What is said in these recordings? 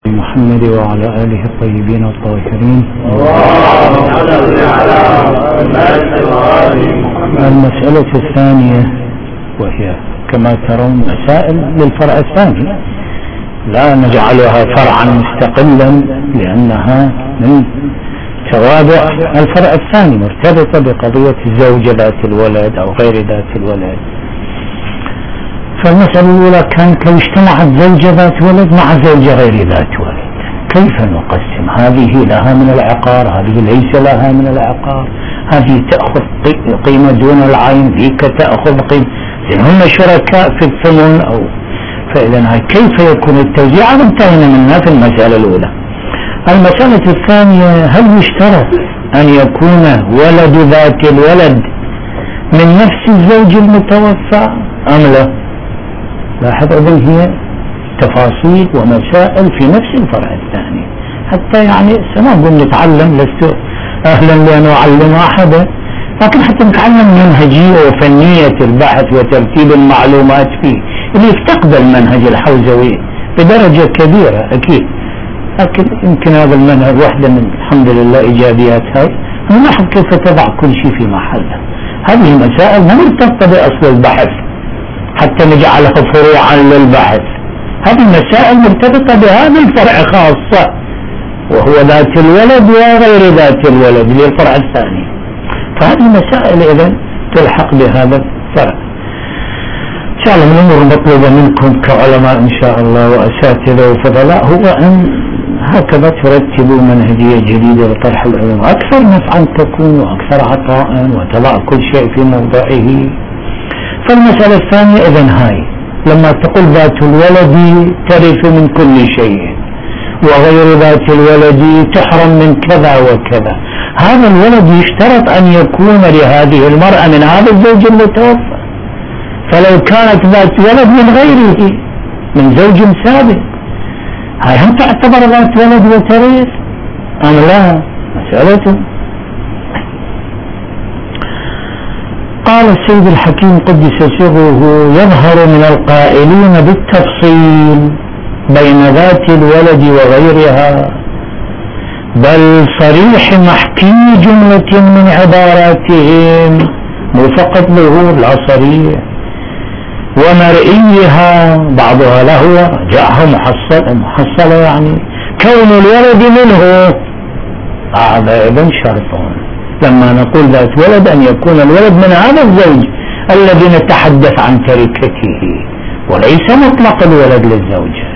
محمد وعلى آله الطيبين الطاهرين. المسألة الثانية وهي كما ترون مسائل للفرع الثاني، لا نجعلها فرعا مستقلا لأنها من توابع الفرع الثاني مرتبطة بقضية الزوجة ذات الولد أو غير ذات الولد. فالمسألة الأولى كان كيف اجتمعت زوجة ذات ولد مع زوجة غير ذات ولد، كيف نقسم؟ هذه لها من العقار، هذه ليس لها من العقار، هذه تأخذ قيمة دون العين، ذيك تأخذ قيمة، إن هم شركاء في الثمن أو فإذا كيف يكون التوزيع؟ انتهينا منها في المسألة الأولى. المسألة الثانية، هل يشترط أن يكون ولد ذات الولد من نفس الزوج المتوفى أم لا؟ لاحظ أظن هي تفاصيل ومسائل في نفس الفرع الثاني، حتى يعني سنقول نتعلم، لست أهلا لأن أعلم أحدا، لكن حتى نتعلم منهجية وفنية البحث وترتيب المعلومات فيه، اللي يفتقد المنهج الحوزوي بدرجة كبيرة أكيد، لكن يمكن هذا المنهج واحدة من الحمد لله إيجابيات هاي، نلاحظ كيف تضع كل شيء في محله. هذه مسائل ما مرتبطة بأصل البحث حتى نجعلها فروعا للبحث، هذه مسائل مرتبطة بهذا الفرع خاصة وهو ذات الولد وغير ذات الولد اللي الفرع الثاني، فهذه مسائل إذن تلحق بهذا الفرع. إن شاء الله من الأمور المطلوبة منكم كعلماء إن شاء الله وأساتذة وفضلاء هو أن هكذا ترتبوا منهجية جديدة لطرح العلوم، أكثر نفعا تكون وأكثر عطاء وتضع كل شيء في موضعه. فالمسألة الثانية إذن هاي لما تقول ذات الولد ترث من كل شيء وغير ذات الولد تحرم من كذا وكذا، هذا الولد يشترط أن يكون لهذه المرأة من هذا الزوج المتوفى، فلو كانت ذات ولد من غيره من زوج سابق هاي هم تعتبر ذات ولد وترث أم لا؟ مسألته. قال السيد الحكيم قدس سره: يظهر من القائلين بالتفصيل بين ذات الولد وغيرها، بل صريح محكي جملة من عباراتهم، مو فقط ظهور لا صريح، ومرئيها بعضها له جاءها محصلة يعني كون الولد منه، هذا إذن شرط. لما نقول ذات ولد أن يكون الولد من هذا الزوج الذي نتحدث عن تركته وليس مطلق الولد للزوجة.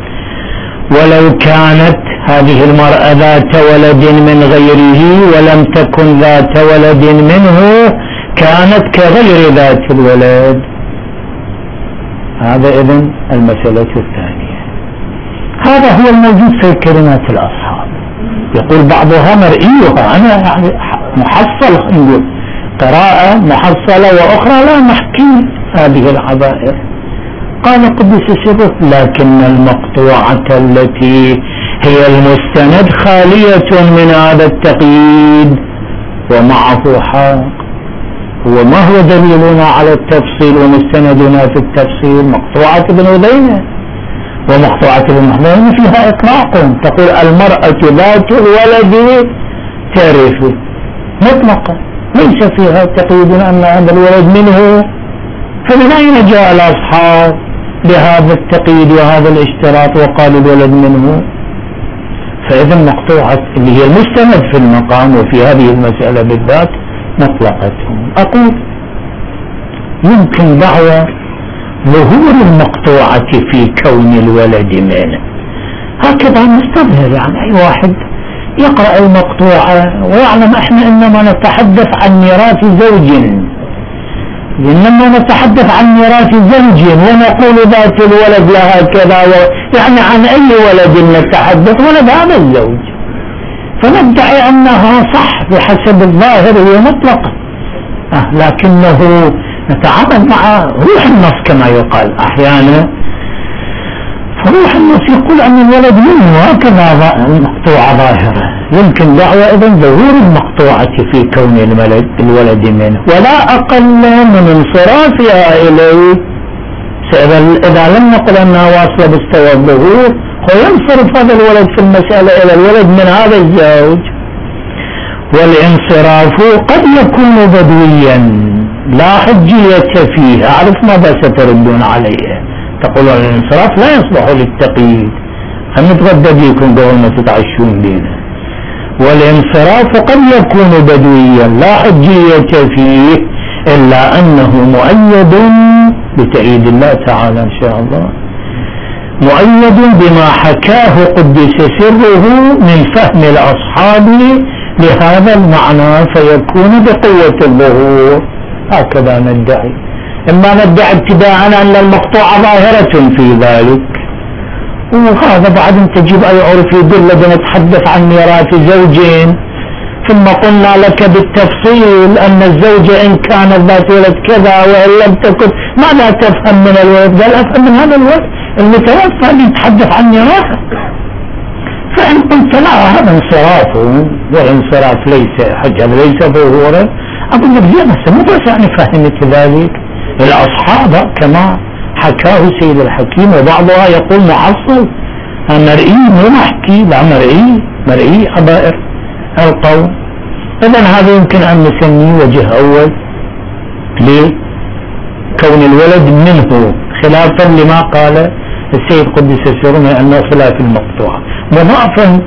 ولو كانت هذه المرأة ذات ولد من غيره ولم تكن ذات ولد منه كانت كغير ذات الولد. هذا إذن المسألة الثانية. هذا هو الموجود في كلمات الأصحاب، يقول بعضها مرئيها، أنا يعني محصل، نقول قراءة محصلة وأخرى لا نحكي هذه العبائر. قال قدس سره: لكن المقطوعة التي هي المستند خالية من هذا التقييد ومعه حق. وما هو دليلنا على التفصيل ومستندنا في التفصيل؟ مقطوعة ابن عدينة ومقطوعة ابن محمد فيها إطلاق، تقول المرأة ذات الولد ترث مطلقة، ليس فيها تقييد أن هذا الولد منه. فمن أين جاء الأصحاب بهذا التقييد وهذا الاشتراط وقالوا الولد منه؟ فإذا مقطوعة اللي هي المستند في المقام وفي هذه المسألة بالذات مطلقتهم. أقول يمكن دعوة ظهور المقطوعة في كون الولد منه، هكذا نستظهر، يعني أي واحد يقرأ المقطوعة ويعلم احنا انما نتحدث عن ميراث زوج، انما نتحدث عن ميراث زوج ونقول ذات الولد لها كذا يعني عن اي ولد نتحدث؟ ولد هذا الزوج، فندعي انها صح بحسب الظاهر هي مطلقة، لكنه نتعامل مع روح النص كما يقال احيانا، فروح النص يقول أن الولد منه، هكذا مقطوعة ظاهرة. يمكن دعوة إذن ظهور المقطوعة في كون الولد منه ولا أقل من انصرافها إليه. إذا لم نقل أنها واصلة باستوى الظهور وينصرف هذا الولد في المسألة إلى الولد من هذا الزوج. والانصراف قد يكون بدويا لا حجية فيه. أعرف ماذا ستردون عليه، تقولون الانصراف لا يصلح للتقييد، نتغدى بيكم قبل ما تتعشون بينا. والانصراف قد يكون بدويا لا حجية فيه، إلا أنه مؤيد بتأييد الله تعالى إن شاء الله، مؤيد بما حكاه قدس سره من فهم الأصحاب لهذا المعنى، فيكون بقوة الظهور. هكذا ندعي. إما ندعي ابتداء أن المقطوعة ظاهرة في ذلك، وهذا بعد أن تجيب أي عرف يدل نتحدث عن ميراث زوجين، ثم قلنا لك بالتفصيل أن الزوجة إن كانت ذات ولد كذا وإن لم تكن، ماذا تفهم من الولد؟ قال أفهم من هذا الولد المتوفى اللي يتحدث عن ميراثه. فإن قلت لا هذا انصراف، والانصراف ليس حجة ليس ظهورا، أقول لك زين هسه مو بس يعني فهمت ذلك الأصحاب كما حكاه سيد الحكيم، وبعضها يقول محصل مرئي، مو محكي، لا مرئي حبائر القول. إذن هذا يمكن أن نسميه وجه أول لكون الولد منه، خلافا لما قال السيد قدس سره أنه خلاف المقطوع، مضافا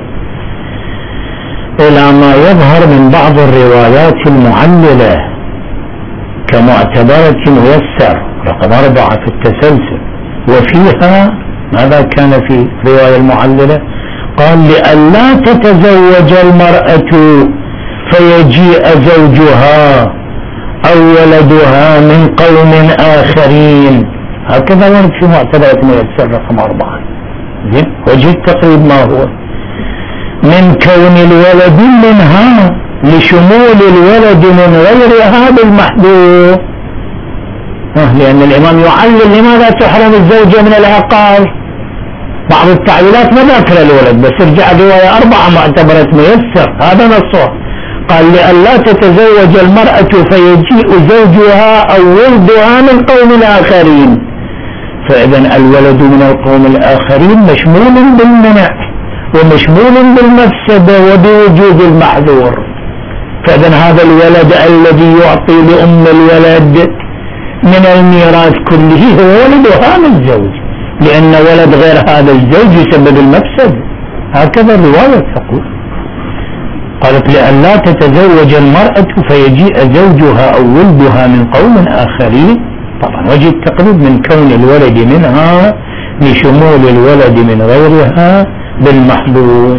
إلى ما يظهر من بعض الروايات المعللة كمعتبرة ميسر رقم 4 في التسلسل، وفيها ماذا كان في رواية المعللة؟ قال لئلا تتزوج المرأة فيجيء زوجها أو ولدها من قوم آخرين، هكذا ورد في معتبرة ميسر رقم 4. وجه التقريب ما هو؟ من كون الولد منها لشمول الولد من غيرها بالمحذور، لأن الإمام يعلل لماذا تحرم الزوجة من العقار. بعض التعليلات ما ذكر الولد، بس ارجع رواية 4 معتبرة ميسر هذا نصه، قال لئلا تتزوج المرأة فيجيء زوجها أو ولدها من قوم آخرين، فإذا الولد من القوم الآخرين مشمول بالمنع ومشمول بالمفسدة وبوجود المحذور. فإذا هذا الولد الذي يعطي لأم الولد من الميراث كله هو ولد هذا الزوج، لأن ولد غير هذا الزوج يسبب المفسد. هكذا الرواية تقول. قالت لئلا تتزوج المرأة فيجيء زوجها أو ولدها من قوم آخرين، طبعا وجه التقريب من كون الولد منها لشمول الولد من غيرها بالمحذور.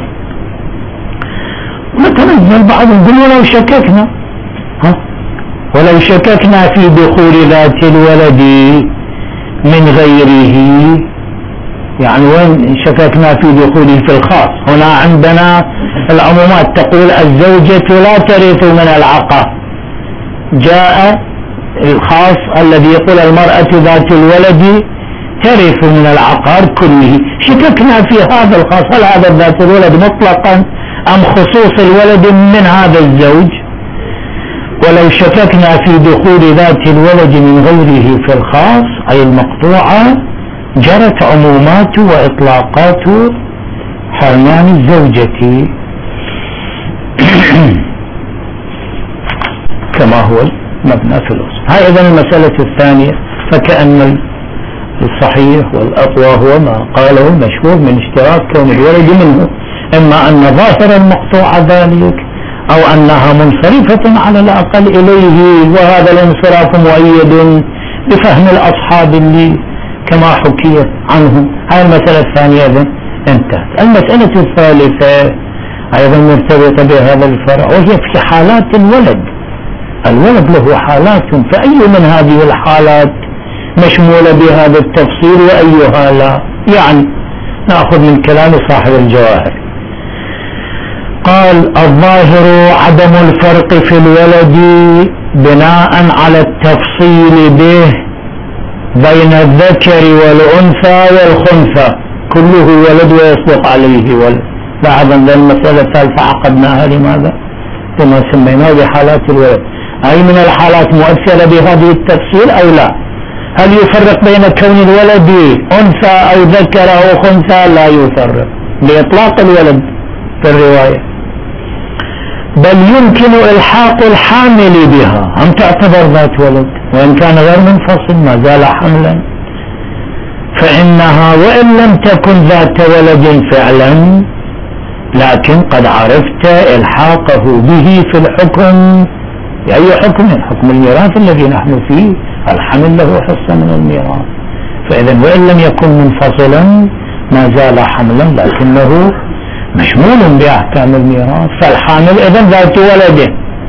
نتنزل بعض نقول ولو شككنا في دخول ذات الولد من غيره، يعني وين شككنا في دخوله؟ في الخاص. هنا عندنا العمومات تقول الزوجة لا ترث من العقة، جاء الخاص الذي يقول المرأة ذات الولد ترث من العقار كله. شككنا في هذا الخاص، هل هذا ذات الولد مطلقا أم خصوص الولد من هذا الزوج؟ ولو شككنا في دخول ذات الولد من غيره في الخاص أي المقطوعة، جرت عمومات وإطلاقات حرمان الزوجة كما هو المبنى في الأصل. هاي إذن المسألة الثانية. فكأن الصحيح والأقوى هو ما قاله المشهور من اشتراك كون الولد منه، إما أن ظاهر المقطوع ذلك أو أنها منصرفة على الأقل إليه، وهذا الانصراف مؤيد بفهم الأصحاب اللي كما حكي عنهم. هاي المسألة الثانية انتهت. المسألة الثالثة أيضا مرتبطة بهذا الفرع، وهي في حالات الولد. الولد له حالات، فأي من هذه الحالات مشمولة بهذا التفصيل وأيها لا؟ يعني نأخذ من كلام صاحب الجواهر، قال الظاهر عدم الفرق في الولد بناء على التفصيل به بين الذكر والأنثى والخنثى، كله ولد ويصدق عليه ولد. لاحظا المسألة الثالثة عقدناها لماذا؟ لما سميناه بحالات الولد، أي من الحالات مؤثرة بهذه التفصيل أو لا؟ هل يفرق بين كون الولد أنثى أو ذكر أو خنثى؟ لا يفرق لإطلاق الولد في الرواية، بل يمكن إلحاق الحامل بها، هم تعتبر ذات ولد وإن كان غير منفصل ما زال حملا، فإنها وإن لم تكن ذات ولد فعلا لكن قد عرفت إلحاقه به في الحكم. أي حكم؟ حكم الميراث الذي نحن فيه، الحمل له حصة من الميراث، فإذا وإن لم يكن منفصلا ما زال حملا لكنه مشمول بأحكام الميراث، فالحامل إذن ذات ولده،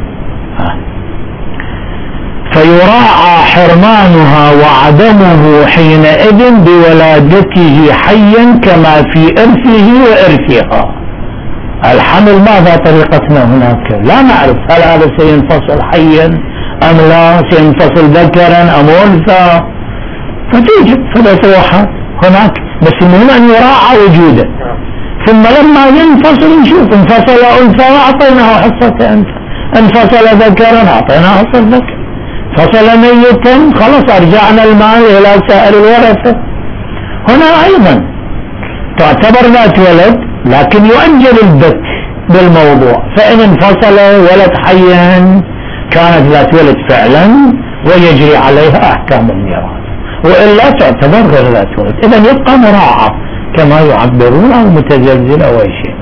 فيراعى حرمانها وعدمه حينئذ بولادته حيا كما في إرثه وإرثها. الحمل ماذا طريقتنا هناك؟ لا نعرف هل هذا سينفصل حيا أم لا، سينفصل ذكرا أم أنثى، فتوجد فليس واحد هناك، بس المهم أن يراعى وجوده، ثم لما ينفصل نشوف انفصل أنثى أعطيناه حصة أنثى، انفصل ذكرا أعطيناه حصة ذكر، فصل ميتا خلاص أرجعنا المال إلى سائر الورثة. هنا أيضا تعتبر ذات ولد لكن يؤجل البت بالموضوع، فإن انفصل ولد حيا كانت ذات ولد فعلا ويجري عليها أحكام الميراث، وإلا تعتبر غير ذات ولد. إذا يبقى مراعى كما يعبرون أو متزلزل أو أي شيء.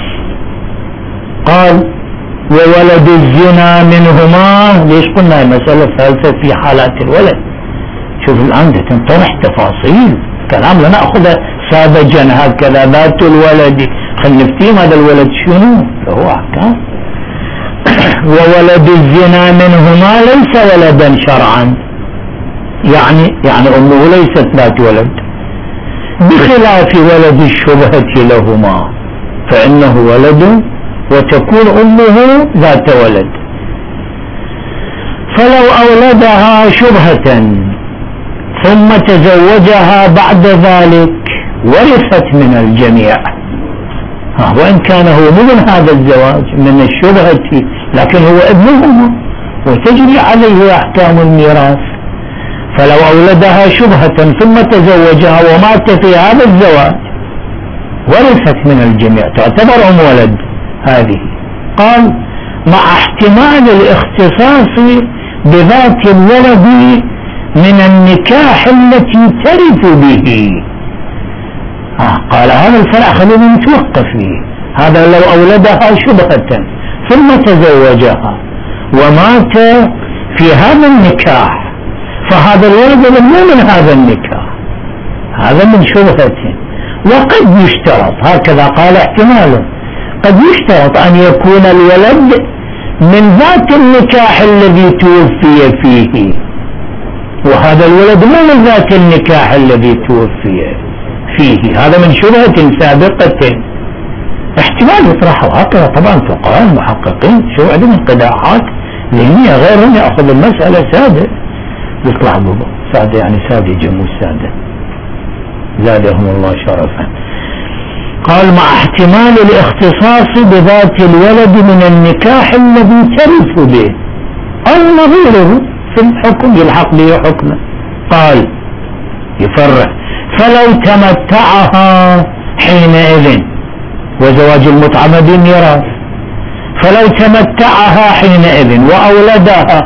قال وولد الزنا منهما. ليش قلنا المسألة الثالثة في حالات الولد؟ شوف الآن تنطرح تفاصيل كلام لا نأخذ ساذجا هكذا ذات الولد، خلينا نفتهم هذا الولد شنو له أحكام. وولد الزنا منهما ليس ولدا شرعا، يعني أمه ليست ذات ولد، بخلاف ولد الشبهة لهما فإنه ولد وتكون أمه ذات ولد. فلو أولدها شبهة ثم تزوجها بعد ذلك ورثت من الجميع، وإن كان هو من هذا الزواج من الشبهة لكن هو ابنهما وتجري عليه أحكام الميراث. فلو أولدها شبهة ثم تزوجها ومات في هذا الزواج ورثت من الجميع، تعتبر أم ولد هذه. قال مع احتمال الاختصاص بذات الولد من النكاح التي ترث به. قال هذا الفرع خلينا نتوقف فيه. هذا لو أولدها شبهة ثم تزوجها ومات في هذا النكاح فهذا الولد مو من هذا النكاح، هذا من شبهة. وقد يشترط، هكذا قال احتماله، قد يشترط أن يكون الولد من ذات النكاح الذي توفي فيه، وهذا الولد مو من ذات النكاح الذي توفي فيه، هذا من شبهة سابقة. احتمال يطرحه هكذا. طبعا فقهاء المحققين شو عندهم انقداحات لأني غيرهم يأخذ المسألة سادة، يطلع بابا سادة يعني سادة جمو سادة زادهم الله شرفا. قال مع احتمال الاختصاص بذات الولد من النكاح الذي ترث به أو نظيره في الحكم يلحق به حكمه. قال يفرق فلو تمتعها حينئذ، وزواج المتعة بالميراث، فلو تمتعها حينئذ وأولدها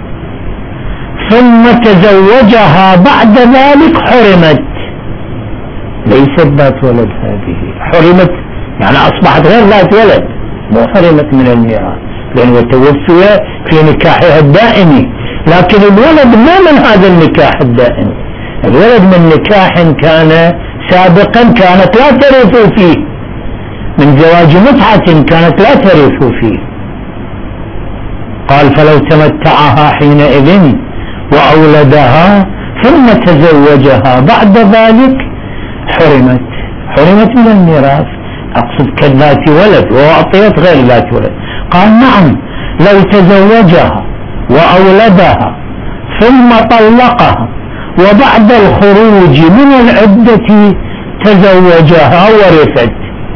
ثم تزوجها بعد ذلك حرمت، ليست ذات ولد هذه، حرمت يعني أصبحت غير ذات ولد، مو حرمت من الميراث لأنه توفي في نكاحها الدائمي، لكن الولد مو من هذا النكاح الدائمي، الولد من نكاح كان سابقا كانت لا ترث فيه، من زواج متعة كانت لا ترث فيه. قال فلو تمتعها حينئذ وأولدها ثم تزوجها بعد ذلك حرمت من الميراث، أقصد كذات ولد وأعطيت غير ذات ولد. قال نعم لو تزوجها وأولدها ثم طلقها وبعد الخروج من العدة تزوجها ورثت.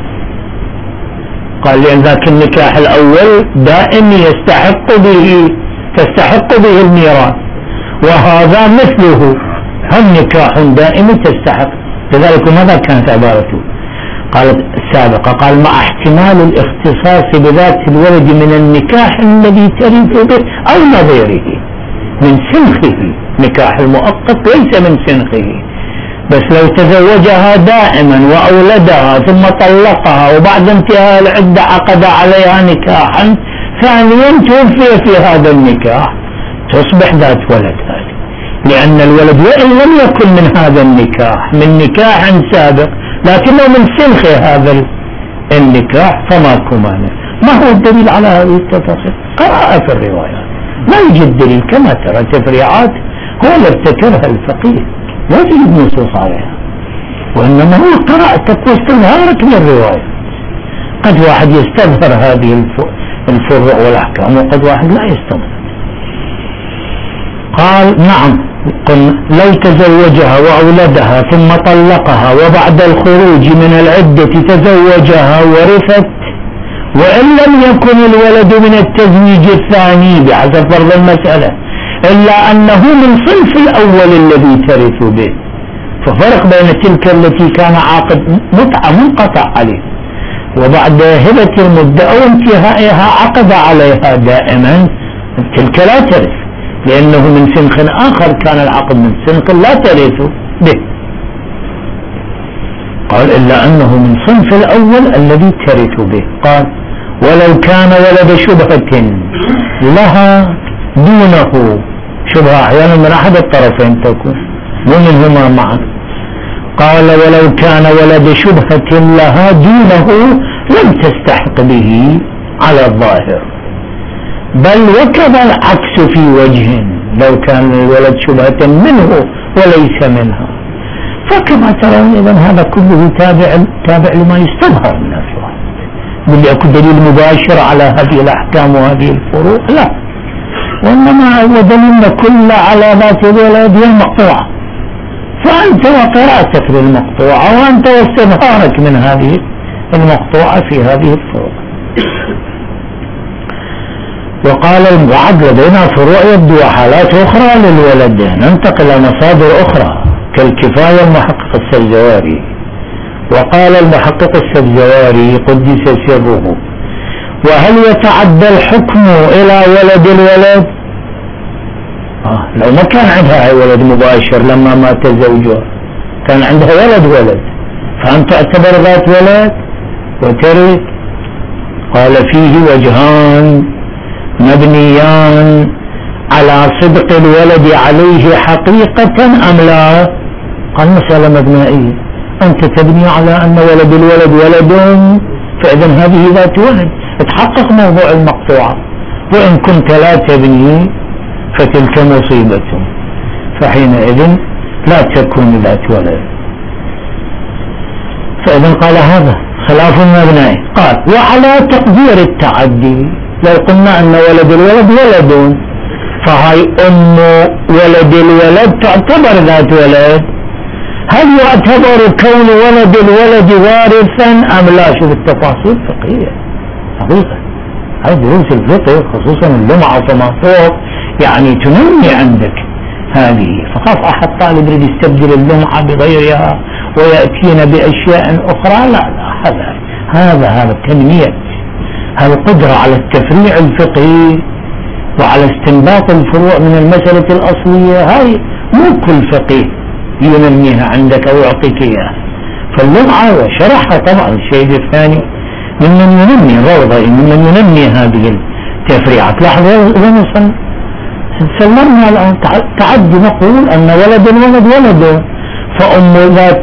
قال لأن ذاك النكاح الأول دائم تستحق به الميراث، وهذا مثله هل نكاح دائم تستحق؟ لذلك ماذا كانت عبارته؟ قالت السابقة قال مع احتمال الاختصاص بذات الولد من النكاح الذي ترث به أو نظيره من سنخه. نكاح المؤقت ليس من سنخه، بس لو تزوجها دائما وأولدها ثم طلقها وبعد انتهاء العدة عقد عليها نكاحا ثانيا توفي في هذا النكاح تصبح ذات ولد هذه، لأن الولد وإن لم يكن من هذا النكاح من نكاح سابق لكنه من سنخ هذا النكاح فماكو مانع. ما هو الدليل على هذه التفاصيل؟ قراءة في الروايات، لا يوجد دليل كما ترى تفريعات هو اللي ابتكرها الفقيه، لا تجد نصوص عليها، وإنما هو قراءتك واستظهارك للرواية. قد واحد يستظهر هذه الفروع والأحكام وقد واحد لا يستظهر. قال نعم لو تزوجها وأولدها ثم طلقها وبعد الخروج من العدة تزوجها ورثت، وإن لم يكن الولد من التزويج الثاني بحسب فرض المسألة إلا أنه من صنف الأول الذي ترث به، ففرق بين تلك التي كان عاقد متعة منقطع عليه وبعد هبة المدة أو انتهائها عقد عليها دائما، تلك لا ترث لأنه من سنخ آخر كان العقد من سنخ لا ترث به. قال إلا أنه من صنف الأول الذي ترث به. قال ولو كان ولد شبهة لها دونه، شبهة أحيانا من أحد الطرفين تكون مو منهما معا. قال ولو كان ولد شبهة لها دونه لم تستحق به على الظاهر، بل وكذا العكس في وجه، لو كان الولد شبهة منه وليس منها. فكما ترون إذن هذا كله تابع لما يستظهر من الرواية. باللي أكو دليل مباشر على هذه الأحكام وهذه الفروع لا، وإنما هو دليل كله على ذات الولد والمقطوعة، فأنت وقراءتك للمقطوعة وأنت واستظهارك من هذه المقطوعة في هذه الفروع. وقال المعد لدينا فروع يبدو وحالات أخرى للولد. ننتقل إلى مصادر أخرى كالكفاية المحقق السبزواري. وقال المحقق السبزواري قدس سره وهل يتعدى الحكم إلى ولد الولد؟ لو ما كان عندها ولد مباشر لما مات زوجها كان عندها ولد فأن تعتبر ذات ولد وترث. قال فيه وجهان مبنيان على صدق الولد عليه حقيقة أم لا؟ قال مسألة مبنائية، أنت تبني على أن ولد الولد ولد فإذا هذه ذات ولد، تحقق موضوع المقطوعة. وإن كنت لا تبني فتلك مصيبة، فحينئذ لا تكون ذات ولد. فإذا قال هذا خلاف مبنائي. قال وعلى تقدير التعدي لو قلنا أن ولد الولد ولد فهي أم ولد الولد تعتبر ذات ولد، هل يعتبر كون ولد الولد وارثا أم لا؟ شوف التفاصيل الفقهية حقيقة، هذه دروس الفقه خصوصا اللمعة فما فوق يعني تنمي عندك هذه. فخاف أحد طالب يريد يستبدل اللمعة بغيرها ويأتينا بأشياء أخرى، لا هذا تنمية، هذا القدرة على التفريع الفقهي وعلى استنباط الفروع من المسألة الأصلية، هاي مو كل فقيه ينميها عندك أو يعطيك إياها. فاللمعة وشرحها طبعا الشيء الثاني ممن ينمي الروضة، ممن ينمي هذه التفريعات. لاحظوا سلمنا الآن تعدي نقول أن ولد الولد ولد، فأم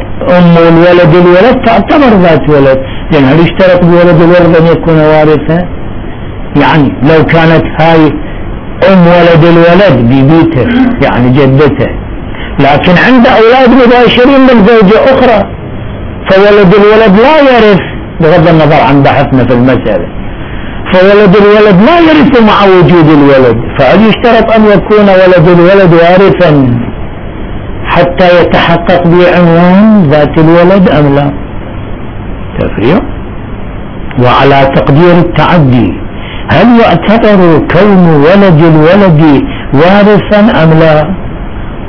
الولد تعتبر ذات ولد، لأن هل اشترط بولد الولد أن يكون وارثا؟ يعني لو كانت هاي أم ولد الولد ببيته يعني جدته، لكن عند أولاد مباشرين من زوجة أخرى فولد الولد لا يرث بغض النظر عن بحثنا في المسألة، فولد الولد لا يرث مع وجود الولد، فهل يشترط أن يكون ولد الولد وارثا حتى يتحقق بعنوان ذات الولد أم لا؟ تفريع. وعلى تقدير التعدي هل يعتبر كون ولد الولد وارثا أم لا؟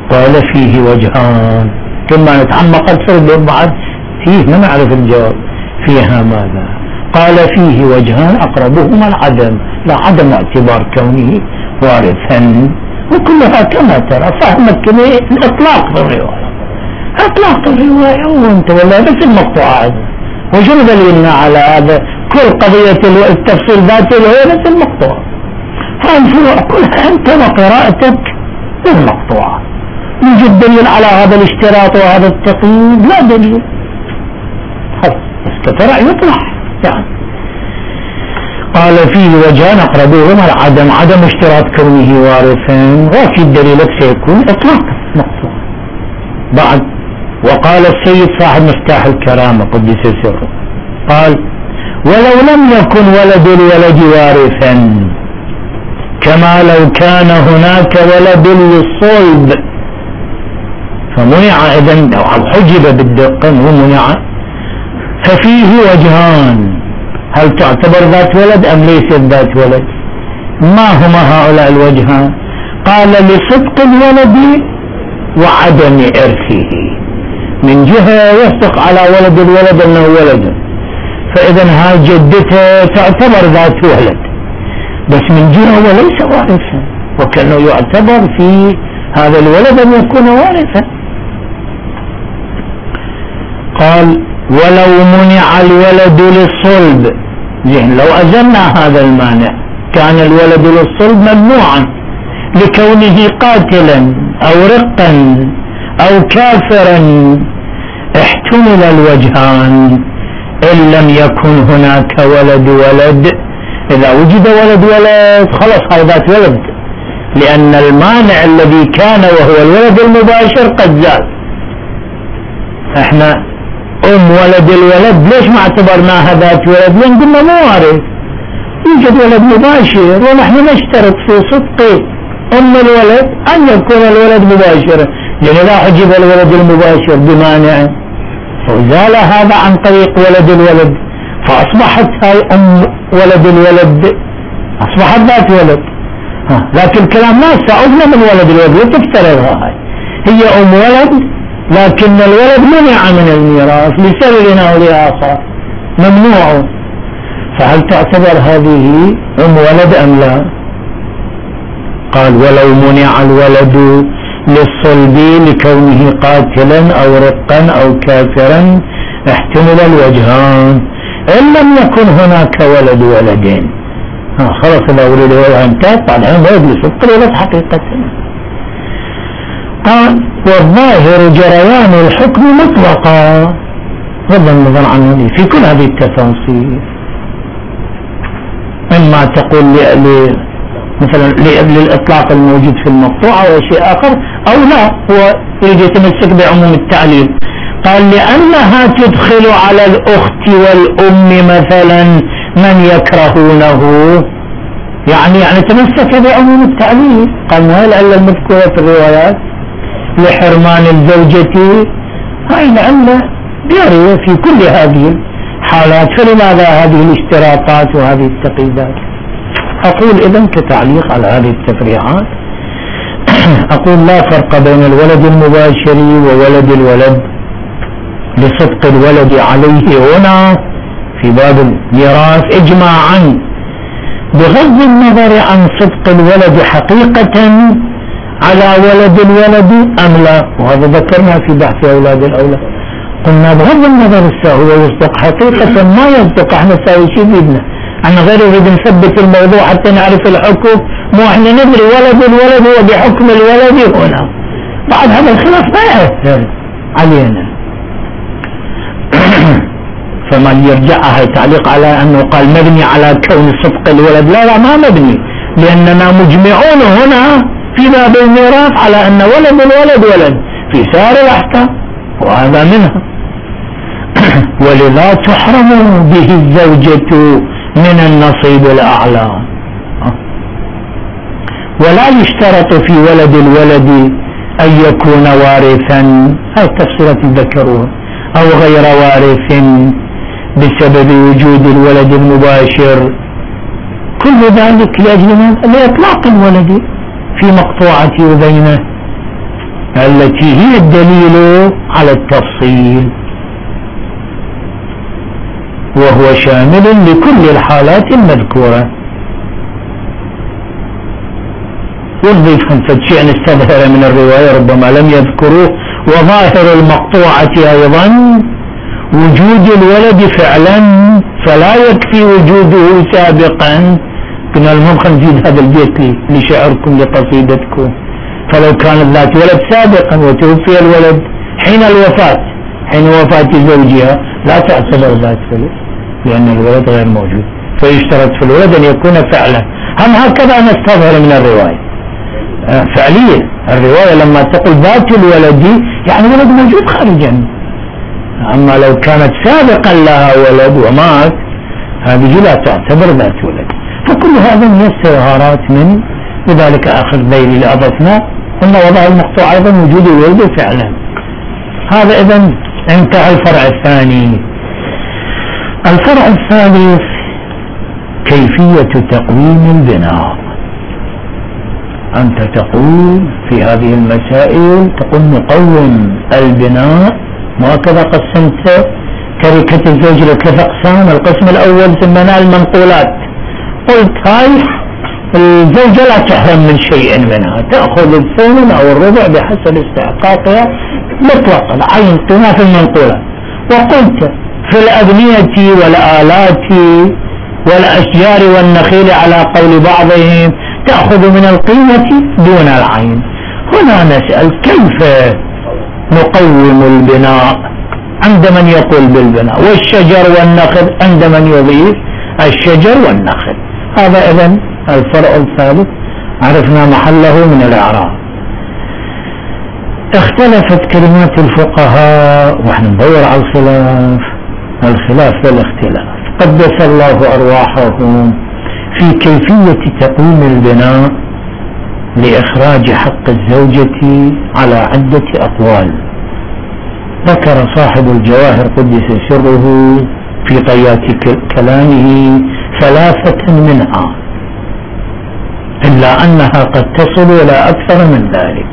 قال فيه وجهان، كما نتعمق أكثر بعد فيه ما نعرف الجواب فيها ماذا. قال فيه وجهان أقربهما العدم، لا عدم اعتبار كونه وارثا، وكلها كما ترى فهمك الإطلاق في الرواية، إطلاق الرواية وانت ولا بس المقطوعات. وشنو دليلنا على هذا؟ كل قضية التفصيل ذاته هي بس المقطوعة، فالفروع كلها أنت وقراءتك المقطوعة. يوجد دليل على هذا الاشتراط وهذا التقييد؟ لا دليل، بس كترى يطلع يعني. قال فيه وجهان أقربهما العدم، عدم اشتراط كونه وارثا، وفي دليلك سيكون إطلاق مقطوع. بعد وقال السيد صاحب مفتاح الكرامة قدس سره قال ولو لم يكن ولد الولد وارثا كما لو كان هناك ولد للصلب فمنع، إذن أو حجب بالدقة ومنع، ففيه وجهان، هل تعتبر ذات ولد أم ليست ذات ولد؟ ما هما هؤلاء الوجهان؟ قال لصدق الولد وعدم إرثه، من جهة يصدق على ولد الولد أنه ولد، فإذا هاي جدته تعتبر ذات ولد، بس من جهة وليس وارثا، وكأنه يعتبر في هذا الولد أن يكون وارثا. قال ولو منع الولد للصلب، يعني لو أزلنا هذا المانع كان الولد للصلب ممنوعا لكونه قاتلا أو رقا أو كافرا، احتمل الوجهان إن لم يكن هناك ولد. إذا وجد ولد خلص هاي ذات ولد، لأن المانع الذي كان وهو الولد المباشر قد زال. احنا ولد الولد ليش ما اعتبرناها ذات ولد؟ لأن قلنا مو وارث، يوجد ولد مباشر، ونحن نشترط في صدق الولد أن يكون الولد مباشرا، لأن لا حجب الولد المباشر بمانع، وزال هذا عن طريق ولد الولد، فأصبحت هاي ولد الولد أصبحت ذات ولد. لكن الكلام ما استعدنا من ولد الولد وتفترض هي ولد، لكن الولد منع من الميراث لسبب أو لآخر ممنوع، فهل تعتبر هذه ولد أم لا؟ قال ولو منع الولد للصلب لكونه قاتلا أو رقا أو كافرا احتمل الوجهان إن لم يكن هناك ولدين. خلاص لو ولد الولد انتهت، بعدين ولد لصدق الولد حقيقة. قال والظاهر جريان الحكم مطلقا بغض النظر عنه في كل هذه التفاصيل، إما تقول مثلا للإطلاق الموجود في المقطوعة أو شيء آخر، أو لا هو يريد يتمسك بعموم التعليل. قال لأنها تدخل على الأخت والأم مثلا من يكرهونه، يعني تمسك بعموم التعليل. قال ما هي العلة المذكورة في الروايات لحرمان الزوجة، هاي العلة جارية في كل هذه الحالات، فلماذا هذه الاشتراطات وهذه التقييدات؟ أقول إذن كتعليق على هذه التفريعات، أقول لا فرق بين الولد المباشر وولد الولد لصدق الولد عليه هنا في باب الميراث إجماعا، بغض النظر عن صدق الولد حقيقة على ولد الولد أم لا، وهذا ذكرنا في بحث أولاد الأولاد، قلنا بغض النظر هو يصدق حقيقة ما يصدق، احنا نساوي شيء بيدنا، احنا غير نريد نثبت الموضوع حتى نعرف الحكم، مو احنا ندري ولد الولد هو بحكم الولد هنا، بعد هذا الخلاف ما يأثر علينا. فمن يرجعها تعليق على أنه قال مبني على كون صدق الولد، لا ما مبني، لأننا مجمعون هنا في باب الميراث على أن ولد الولد ولد في سائر الأحكام، وهذا منها. ولذا تحرم به الزوجة من النصيب الأعلى، ولا يشترط في ولد الولد أن يكون وارثا، هاي التفصيلات ذكروها، أو غير وارث بسبب وجود الولد المباشر، كل ذلك لأجل لإطلاق الولد في مقطوعة أذينه التي هي الدليل على التفصيل، وهو شامل لكل الحالات المذكورة. والضيف شيء نستظهر من الرواية ربما لم يذكروه. وظاهر المقطوعة أيضا وجود الولد فعلا، فلا يكفي وجوده سابقا. كنا المهم نزيد هذا البيت لشعركم لقصيدتكم. فلو كان ذات ولد سابقا وتوفي الولد حين الوفاة، حين وفاة زوجها، لا تعتبر ذات ولد لأن الولد غير موجود، فيشترط في الولد أن يكون فعلا. هم هكذا نستظهر من الرواية فعليا. الرواية لما تقول ذات الولد يعني ولد موجود خارجا، أما لو كانت سابقا لها ولد ومات هذه لا تعتبر ذات ولد. فكل هذا من استظهارات من، لذلك آخر ذيل اللي أضفنا أن وضع المقطوع أيضا وجود الولد فعلا. هذا إذن انتهى الفرع الثاني. الفرع الثالث كيفية تقويم البناء. أنت تقول في هذه المسائل تقول نقوم البناء، وهكذا قسمت تركة الزوج لثلاث أقسام. القسم الأول سميناه المنقولات، قلت هاي الزوجة لا تحرم من شيء منها، تأخذ الثمن أو الربع بحسب استحقاقها مطلقا عين قيمة في المنقولات. وقلت في الأبنية والآلات والأشجار والنخيل على قول بعضهم تأخذ من القيمة دون العين. هنا نسأل كيف نقوم البناء عند من يقول بالبناء، والشجر والنخل عند من يضيف الشجر والنخل. هذا إذن الفرع الثالث عرفنا محله من الإعراب. اختلفت كلمات الفقهاء ونحن ندور على الخلاف والاختلاف قدس الله أرواحهم في كيفية تقويم البناء لإخراج حق الزوجة على عدة أقوال. ذكر صاحب الجواهر قدس سره في طيات كلامه ثلاثة منها، إلا أنها قد تصل إلى أكثر من ذلك.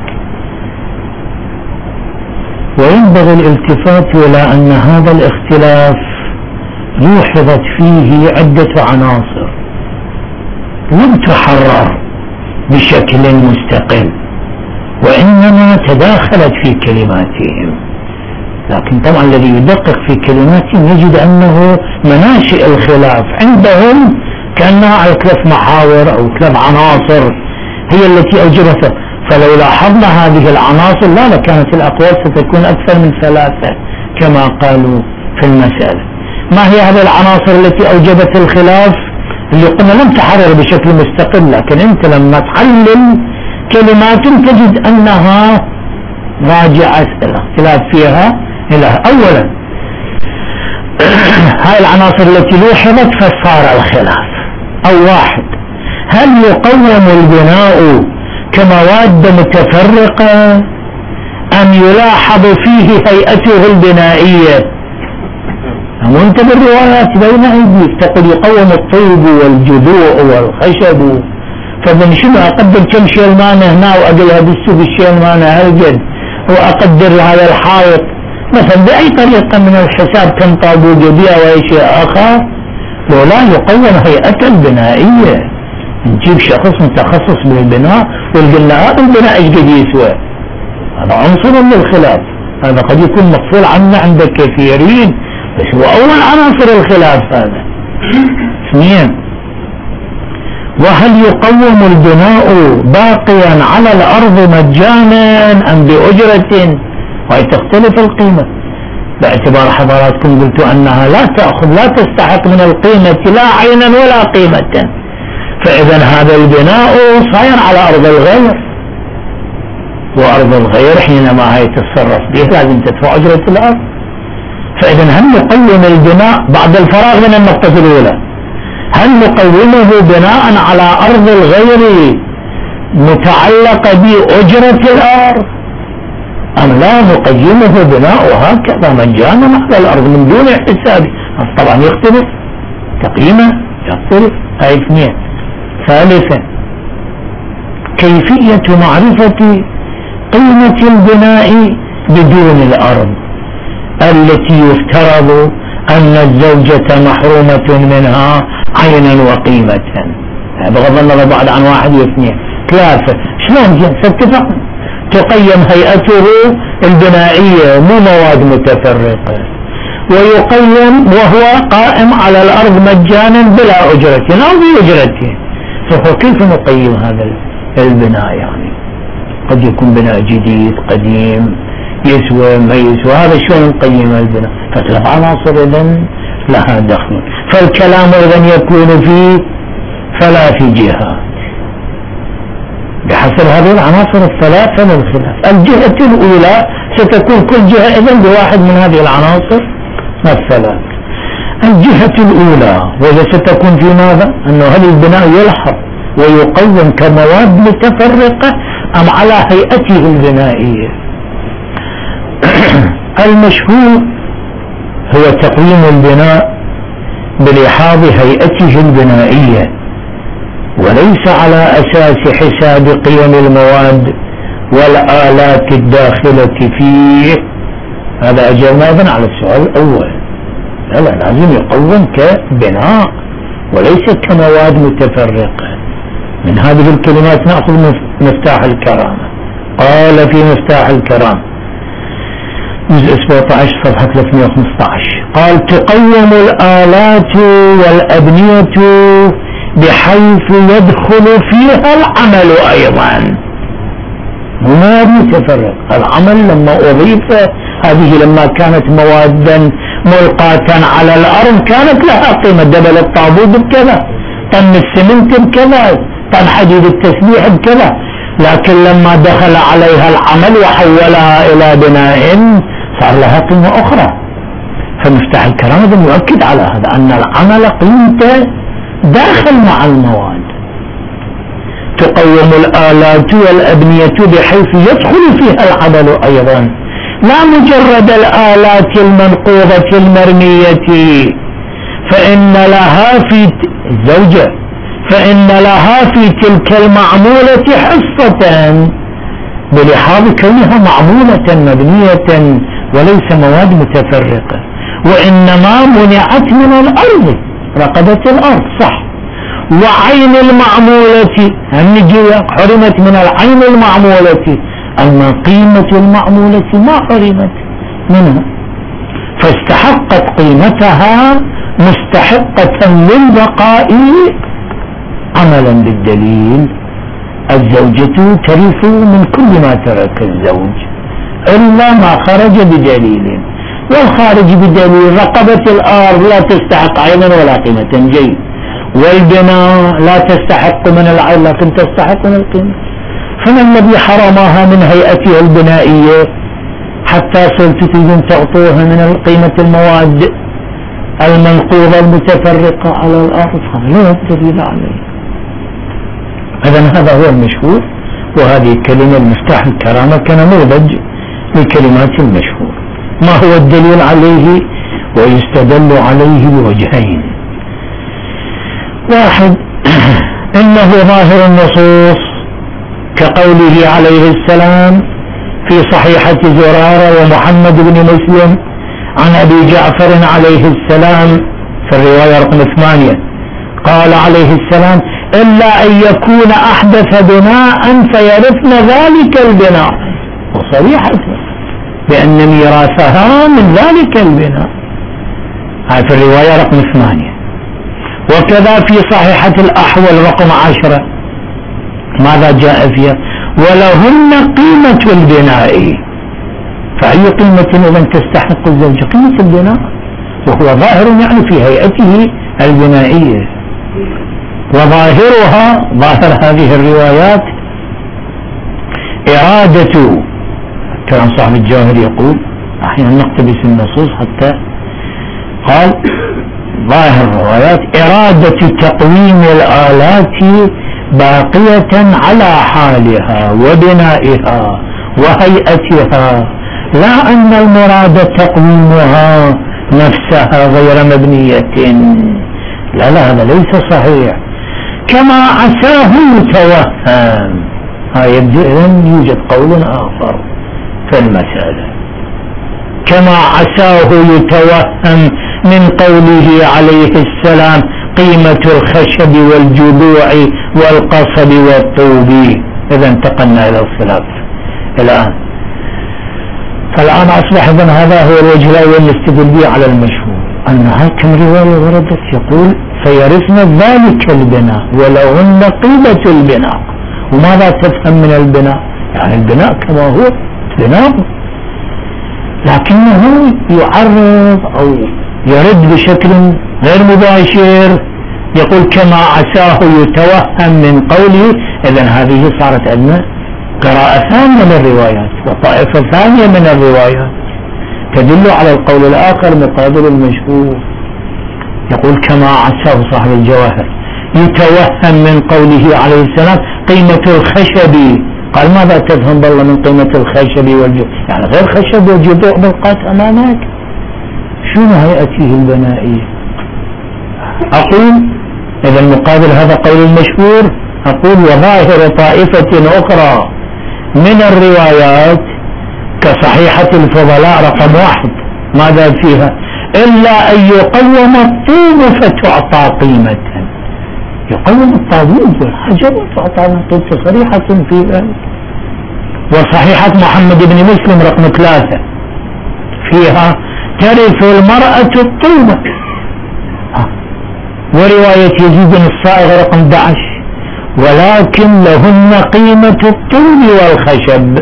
وينبغي الالتفات إلى أن هذا الاختلاف لوحظت فيه عدة عناصر لم تحرر بشكل مستقل، وإنما تداخلت في كلماتهم. لكن طبعا الذي يدقق في كلماتهم يجد أنه مناشئ الخلاف عندهم كأنها على ثلاث محاور أو ثلاث عناصر هي التي أوجبتها. فلو لاحظنا هذه العناصر لا لكانت الأقوال ستكون أكثر من ثلاثة كما قالوا في المسألة. ما هي هذه العناصر التي أوجبت الخلاف اللي قلنا لم تحرر بشكل مستقل، لكن أنت لما تحلل كلمات تجد أنها راجعة الاختلاف فيها إلى أولا هاي العناصر التي لوحظت فصار الخلاف. أو واحد، هل يقوم البناء كمواد متفرقة أم يلاحظ فيه هيئته البنائية؟ وانت بالروايات بين ايديك تقول يقوم الطوب والجذوع والخشب، فمن شنو اقدر كم شيلمانه هنا واقلها بالسوق الشيلمانه هالجد، واقدر هذا الحائط مثلا باي طريقه من الحساب كم طابوق يبيع واي شيء اخر. لو لا يقوم هيئته البنائيه، نجيب شخص متخصص بالبناء ونقول له هذا البناء ايش قد يسوى. هذا عنصر من الخلاف، هذا قد يكون مفصول عنه عند كثيرين، بس هو أول عناصر الخلاف هذا. اثنين، وهل يقوم البناء باقيا على الأرض مجانا أم بأجرة؟ وهي تختلف القيمة باعتبار حضراتكم قلتوا أنها لا تستحق من القيمة لا عينا ولا قيمة، فإذا هذا البناء صاير على أرض الغير، وأرض الغير حينما هي تتصرف به لازم تدفع أجرة الأرض. فإذا هل نقوم البناء بعد الفراغ من النقطة الأولى، هل نقومه بناء على أرض الغير متعلقة بأجرة الأرض أم لا نقيمه بناء هكذا مجانا على الأرض من دون حساب؟ طبعا يختلف تقييمه يختلف. هاي اثنين. ثالثا، كيفية معرفة قيمة البناء بدون الأرض التي يفترض أن الزوجة محرومة منها عينا وقيمة، بغض النظر بعد عن واحد واثنين ثلاثة. شلون ستفق تقيم هيئته البنائية مو مواد متفرقة، ويقيم وهو قائم على الأرض مجانا بلا أجرة أو بأجرته، فهو كيف نقيم هذا البناء؟ يعني قد يكون بناء جديد قديم يسوى ما يسوى، هذا شلون نقيم البناء؟ فثلاث عناصر إذن لها دخل، فالكلام إذن يكون في ثلاث جهات بحسب هذه العناصر الثلاثة للخلاف. الجهة الأولى ستكون كل جهة إذن بواحد من هذه العناصر الثلاث. الجهة الأولى وإذا ستكون في ماذا؟ أنه هل البناء يلحق ويقوم كمواد متفرقة أم على هيئته البنائية؟ المشهور هو تقويم البناء بلحاظ هيئته البنائية وليس على أساس حساب قيم المواد والآلات الداخلة فيه. هذا أجابنا أيضا على السؤال الأول، لا لازم يقوم كبناء وليس كمواد متفرقة. من هذه الكلمات نأخذ مفتاح الكرامة. قال في مفتاح الكرامة جزء 17 صفحة 315 قال تقوم الآلات والأبنية بحيث يدخل فيها العمل أيضا، مواد متفرق. العمل لما أضيف هذه لما كانت موادا ملقاة على الأرض كانت لها قيمة، دبل الطابوت بكذا، طن السمنت بكذا، طن حديد التسليح بكذا، لكن لما دخل عليها العمل وحولها إلى بناء صار لها قيمة أخرى. فمفتاح الكرامة يؤكد على هذا أن العمل قيمته داخل مع المواد. تقوم الآلات والأبنية بحيث يدخل فيها العمل أيضا، لا مجرد الآلات المنقوضة المرمية، فإن لها في الزوجة فإن لها في تلك المعمولة حصة بلحاظ كونها معمولة مبنية وليس مواد متفرقة، وإنما منعت من الأرض رقبة الأرض صح، وعين المعمولة النجية حرمت من العين المعمولة، أما قيمة المعمولة ما حرمت منها، فاستحقت قيمتها مستحقة للبقاء عملا بالدليل. الزوجة ترث من كل ما ترك الزوج إلا ما خرج بدليل، والخارج بدليل رقبة الأرض لا تستحق عينا ولا قيمة جيد، والبناء لا تستحق من العين لكن تستحق من القيمة. فما الذي حرمها من هيئتها البنائية حتى صرت تريدون تعطوها من قيمة المواد المنقوضة المتفرقة على الأرض؟ لا دليل عليه. إذن هذا هو المشهور، وهذه الكلمة المفتاح الكرامة كنموذج لكلمات المشهور. ما هو الدليل عليه؟ ويستدل عليه بوجهين. واحد إنه ظاهر النصوص كقوله عليه السلام في صحيحة زرارة ومحمد بن مسلم عن أبي جعفر عليه السلام في الرواية رقم 8 قال عليه السلام إلا أن يكون أحدث بناء فيرثن ذلك البناء، وصريحة بأن ميراثها من ذلك البناء. هاي في الرواية رقم 8. وكذا في صحيحة الأحول رقم 10 ماذا جاء فيها؟ ولهن قيمة البناء. فأي قيمة إذن تستحق الزوجة؟ قيمة البناء، وهو ظاهر يعني في هيئته البنائية. وظاهرها ظاهر هذه الروايات إرادة، كان صاحب الجواهر يقول أحيانا نقتبس النصوص حتى قال ظاهر الروايات إرادة تقويم الآلات باقية على حالها وبنائها وهيئتها، لا أن المراد تقويمها نفسها غير مبنية. لا هذا ليس صحيح، كما عساه يتوهم. يبدو إذن يوجد قول آخر في المسألة. كما عساه يتوهم من قوله عليه السلام قيمة الخشب والجذوع والقصب والطوب. إذا انتقلنا إلى الخلاف الآن. فالآن أصبح إذن هذا هو الوجه الأول نستدل به على المشهور، أن كم رواية وردت يقول فيرثن ذلك البناء ولهن قيمة البناء. وماذا تفهم من البناء؟ يعني البناء كما هو بناء، لكنه يعرض أو يرد بشكل غير مباشر، يقول كما عساه يتوهم من قوله. إذن هذه صارت عندنا قراءة ثانية من الروايات وطائفة ثانية من الروايات تدل على القول الآخر مقابل المشهور. يقول كما عساه صاحب الجواهر يتوهم من قوله عليه السلام قيمة الخشب. قال ماذا تفهم بالله من قيمة الخشب والجذوع؟ يعني غير خشب والجذوع بلقات أمامك، شنو هيئته البنائية؟ أقول إذا مقابل هذا قول المشهور أقول وظاهر طائفة أخرى من الروايات كصحيحة الفضلاء رقم 1 ماذا فيها؟ إلا أن يقوم الطوب فتعطى قيمة. يقوم الطاووس والحجر وتعطى قيمة صريحة في ذلك. وصحيحة محمد بن مسلم رقم 3 فيها ترث المرأة الطوبة. ورواية يزيد بن الصائغ رقم 11 ولكن لهن قيمة الطوب والخشب.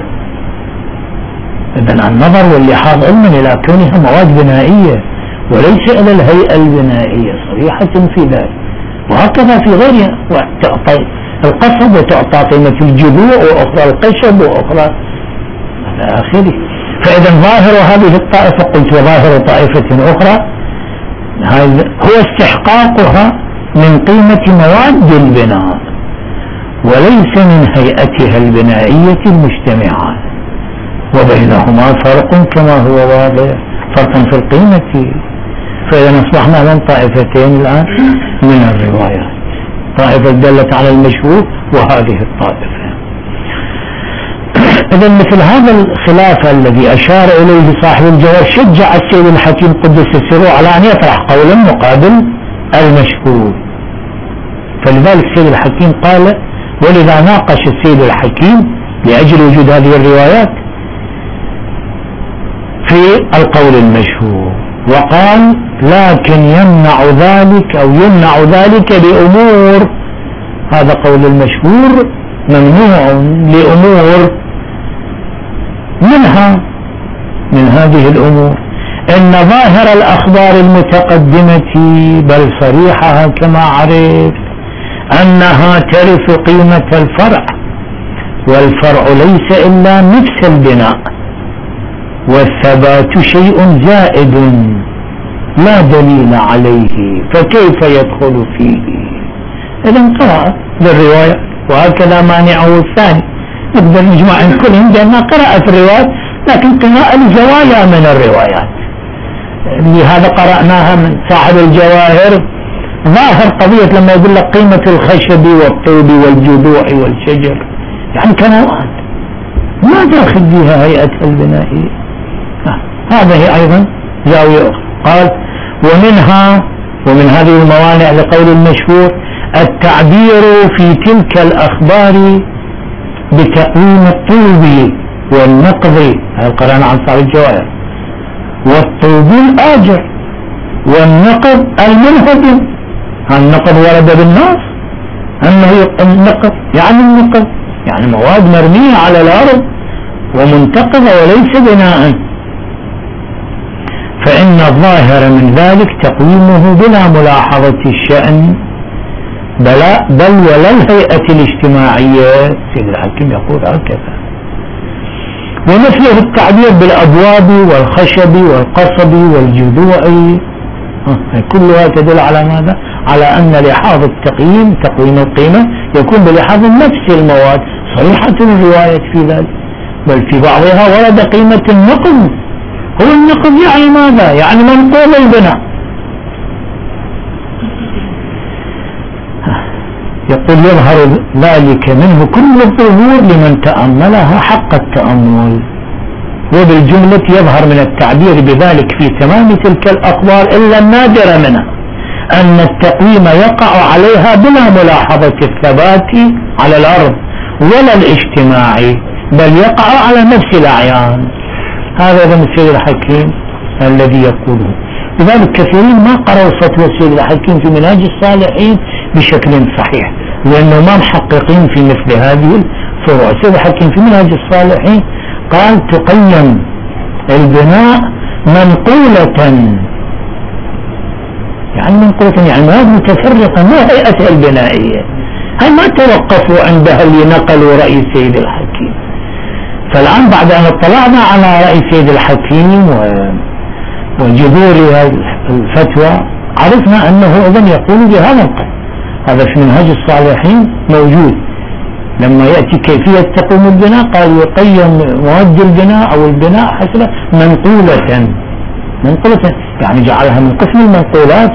إذن النظر واللحاظ علما إلى كونها مواد بنائية وليس إلى الهيئة البنائية صريحة في ذلك. وهكذا في غيرها، وتعطى القصب وتعطى قيمة الجذوع وأخرى القشب وأخرى إلى آخره. فإذا ظاهر هذه الطائفة قلت وظاهر طائفة أخرى هو استحقاقها من قيمة مواد البناء وليس من هيئتها البنائية المجتمعة، وبينهما فرق كما هو واضح، فرق في القيمة. فإذا أصبحنا من طائفتين الآن من الروايات، طائفة دلت على المشهور وهذه الطائفة. إذا مثل هذا الخلاف الذي أشار إليه صاحب الجواب شجع السيد الحكيم قدس سره على أن يطرح قولا مقابل المشهور. فلذلك السيد الحكيم قال ولذا ناقش السيد الحكيم لأجل وجود هذه الروايات في القول المشهور، وقال لكن يمنع ذلك أو يمنع ذلك بأمور. هذا قول المشهور ممنوع لأمور، منها من هذه الأمور إن ظاهر الأخبار المتقدمة بل صريحها كما عرفت أنها ترث قيمة الفرع، والفرع ليس إلا نفس البناء، والثبات شيء زائد لا دليل عليه فكيف يدخل فيه. إذن قراءة للرواية وهكذا مانعه الثاني. نقدر نجمع عن كلهم بأنها قراءة الروايات لكن قراءة الزوايا من الروايات. لهذا قرأناها من صاحب الجواهر ظاهر قضية لما يقول لك قيمة الخشب والطوب والجذوع والشجر يعني كنوعات ما داخل فيها هيئة البنائية. هذه أيضا زاوية أخرى. قال ومن هذه الموانع لقول المشهور التعبير في تلك الأخبار بتقويم الطوب والنقض، هذا قرأنا عن صاحب الجواهر، والطوب الآجر والنقض المنهدم. النقض ورد بالنص أنه النقض يعني مواد مرمية على الأرض ومنتقضة وليس بناء، فإن الظاهر من ذلك تقويمه بلا ملاحظة الشأن بل ولا الهيئة الاجتماعية. سيد الحكيم يقول هكذا. ومثله التعبير بالأبواب والخشب والقصب والجذوع كلها تدل على ماذا؟ على أن لحاظ التقييم تقويم القيمة يكون بلحاظ نفس المواد. صريحة الرواية في ذلك، بل في بعضها ورد قيمة النقض. هو النقض يعني ماذا؟ يعني منقول البناء. يقول يظهر ذلك منه كل الظهور لمن تأملها حق التأمل، وبالجملة يظهر من التعبير بذلك في تمام تلك الأخبار إلا النادر منها أن التقويم يقع عليها بلا ملاحظة الثبات على الأرض ولا الاجتماعي، بل يقع على نفس الأعيان. هذا ابن السيد الحكيم الذي يقوله. لذلك كثيرين ما قرأوا فتوى السيد الحكيم في منهاج الصالحين بشكل صحيح، لأنه ما محققين في مثل هذه الفروع. السيد الحكيم في منهاج الصالحين قال تقيم البناء منقولة، يعني منقولة يعني مواد متفرقة، ما هيئتها البنائية، هل ما توقفوا عندها اللي نقلوا رأي السيد الحكيم. فالآن بعد أن اطلعنا على رأي السيد الحكيم وجذور الفتوى عرفنا أنه أيضا يقول بهذا القول. هذا في منهاج الصالحين موجود، لما يأتي كيفية تقويم البناء قال يقيم مواد البناء أو البناء حسب منقولة، يعني جعلها من قسم المنقولات.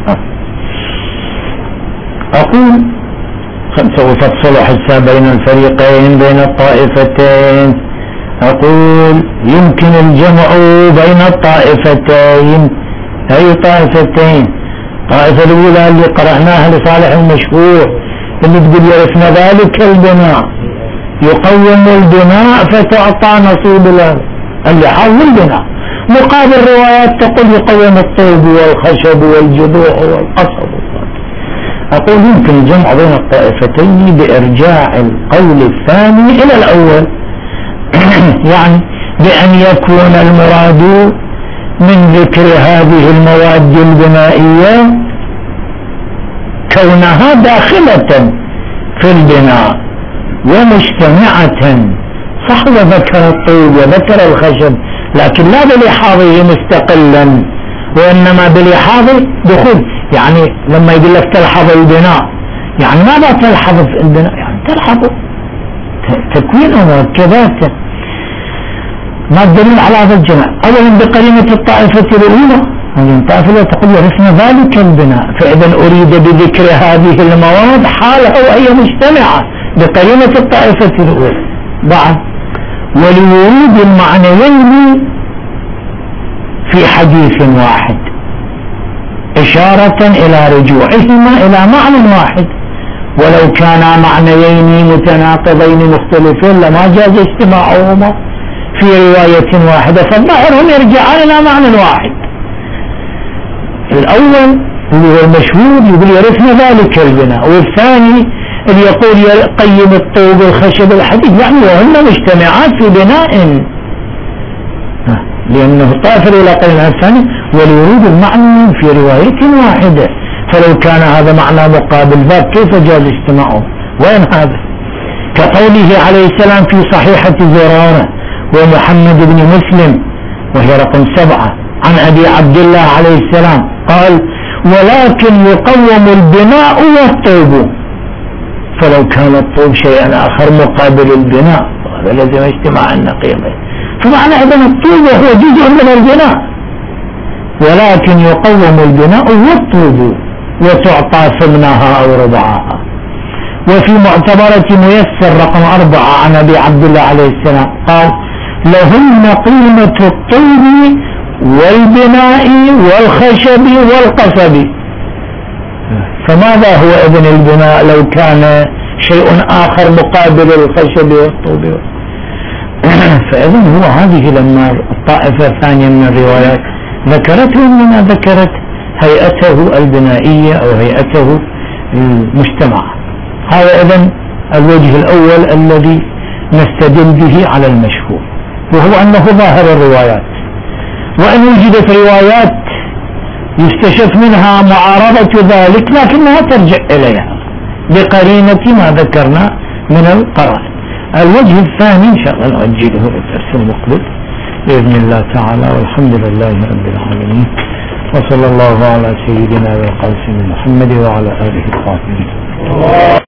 أقول سوف تفصل حتى بين الفريقين بين الطائفتين. أقول يمكن الجمع بين الطائفتين. أي طائفتين؟ الطائفة الأولى اللي قرأناها لصالح المشهور اللي تقول يرثنا ذلك البناء، يقوم البناء فتعطى نصيب اللي حول البناء، مقابل روايات تقول يقوم الطوب والخشب والجذوع والقصب. أقول يمكن الجمع بين الطائفتين بإرجاع القول الثاني إلى الأول، يعني بأن يكون المراد من ذكر هذه المواد البنائية كونها داخلة في البناء ومجتمعة. صح وذكر الطوب وذكر الخشب، لكن لا بلحاظه مستقلا، وإنما بلحاظ دخول. يعني لما يقول لك تلحظ البناء، يعني ماذا تلحظ في البناء؟ يعني تلحظ تكوينه ومركباته. ما الدليل على هذا الجمع؟ أولا بقرينة الطائفة الأولى، الطائفة الأولى تقول يرثنا ذلك البناء، فإذا أريد بذكر هذه المواد حالة وهي مجتمعة بقرينة الطائفة الأولى. بعد ولورود المعنيين في حديث واحد إشارة إلى رجوعهما إلى معنى واحد، ولو كانا معنيين متناقضين مختلفين لما جاز اجتماعهما في رواية واحدة، فالظاهر هم يرجعان إلى معنى واحد. الأول اللي هو المشهور يقول يرثنا ذلك البناء، والثاني اللي يقول يقيم الطوب والخشب الحديد، يعني وهن مجتمعات في بناء، لأنه الطائفة الأولى قيلها الثاني ولورود المعنى في رواية واحدة، فلو كان هذا معنى مقابل ذاك كيف جاز اجتماعه؟ وين هذا؟ كقوله عليه السلام في صحيحة زرارة ومحمد بن مسلم وهي رقم 7 عن أبي عبد الله عليه السلام قال ولكن يقوم البناء والطوب، فلو كان الطوب شيئا آخر مقابل البناء هذا لازم اجتماع النقيضين، فمعنى إذن الطوب هو جزء من البناء، ولكن يقوم البناء والطوب وتعطى ثمنها أو ربعها. وفي معتبرة ميسر رقم 4 عن أبي عبد الله عليه السلام قال لهن قيمة الطوب والبناء والخشب والقصب. فماذا هو ابن البناء لو كان شيء آخر مقابل الخشب والطوب؟ فإذن هو هذه لما الطائفة الثانية من الروايات ذكرته إنما ذكرت هيئته البنائية أو هيئته المجتمع. هذا إذن الوجه الأول الذي نستدل به على المشهور، وهو أنه ظاهر الروايات، وأن وجدت روايات يستشف منها معارضة ذلك لكنها ترجع إليها بقرينة ما ذكرنا من القرائن. الوجه الثاني إن شاء الله نؤجله للدرس المقبل بإذن الله تعالى، والحمد لله رب العالمين، وصلى الله على سيدنا القاسم محمد وعلى آله الطاهرين.